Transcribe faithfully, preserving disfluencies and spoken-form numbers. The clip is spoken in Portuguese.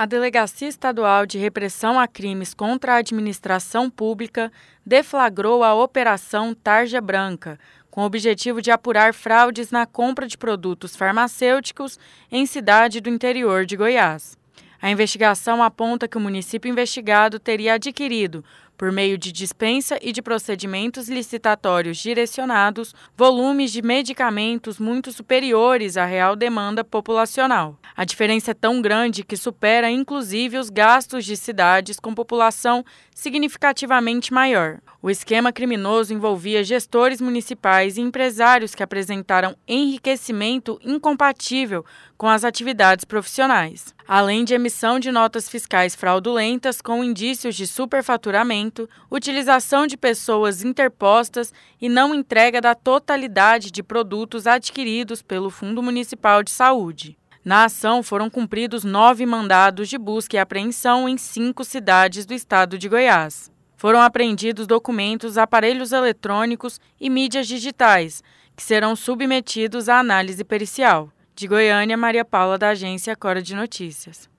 A Delegacia Estadual de Repressão a Crimes contra a Administração Pública deflagrou a Operação Tarja Branca, com o objetivo de apurar fraudes na compra de produtos farmacêuticos em cidade do interior de Goiás. A investigação aponta que o município investigado teria adquirido, por meio de dispensa e de procedimentos licitatórios direcionados, volumes de medicamentos muito superiores à real demanda populacional. A diferença é tão grande que supera inclusive os gastos de cidades com população significativamente maior. O esquema criminoso envolvia gestores municipais e empresários que apresentaram enriquecimento incompatível com as atividades profissionais, além de emissão de notas fiscais fraudulentas com indícios de superfaturamento, utilização de pessoas interpostas e não entrega da totalidade de produtos adquiridos pelo Fundo Municipal de Saúde. Na ação foram cumpridos nove mandados de busca e apreensão em cinco cidades do estado de Goiás. Foram apreendidos documentos, aparelhos eletrônicos e mídias digitais, que serão submetidos à análise pericial. De Goiânia, Maria Paula, da Agência Cora de Notícias.